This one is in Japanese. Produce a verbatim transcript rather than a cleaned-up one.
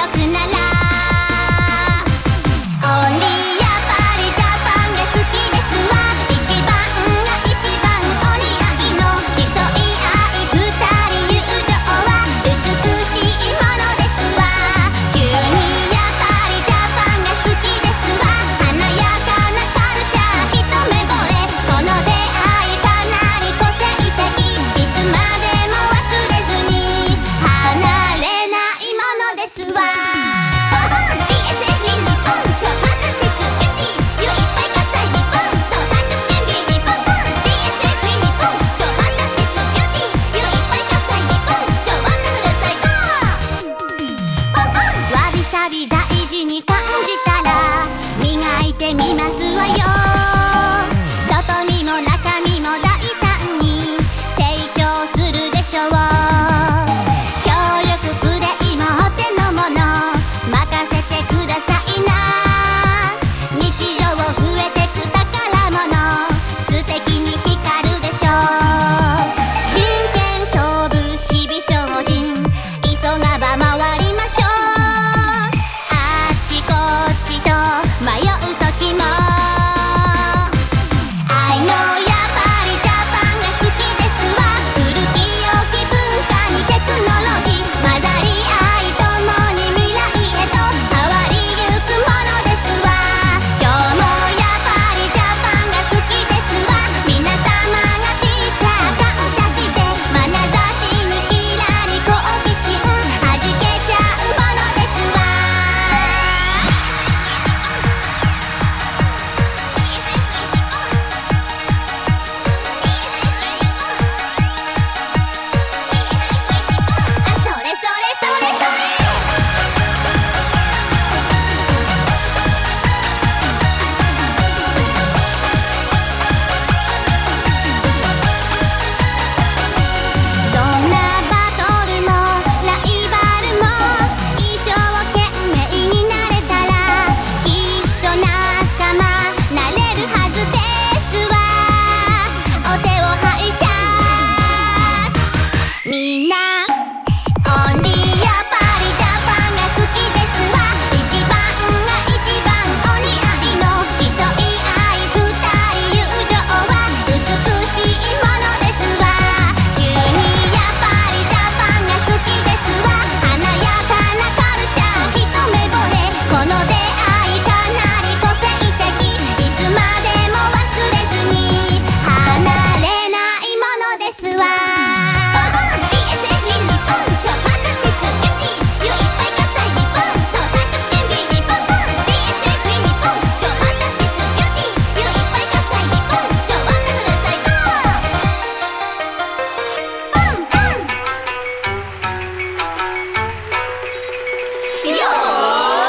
力ならオンリーやっぱりジャパンが好きですわ。一番が一番お似合いの競い合い二人友情は美しいものですわ。急にやっぱりジャパンが好きですわ。華やかなカルチャー一目惚れ、この出会いかなり個性的、いつまでも忘れずに離れないものですわ。ディーエスエフ 日本超ファンタスティックビューティー、ゆいっぱい喝采日本、そうさんじゅっけんビー日本分 ディーエスエフ 日本超ファンタスティックビューティー、ゆいっぱい喝采日本、超ワンダフル最高。ポンポンわびさび大事に感じたら磨いてみますわよ。外身も中身も大胆に成長するでしょう。協力プレイもお手のもの任せてくださいな。日常増えてく宝物素敵に光るでしょう。真剣勝負日々精進急がば回りましょう。あっちこっちと迷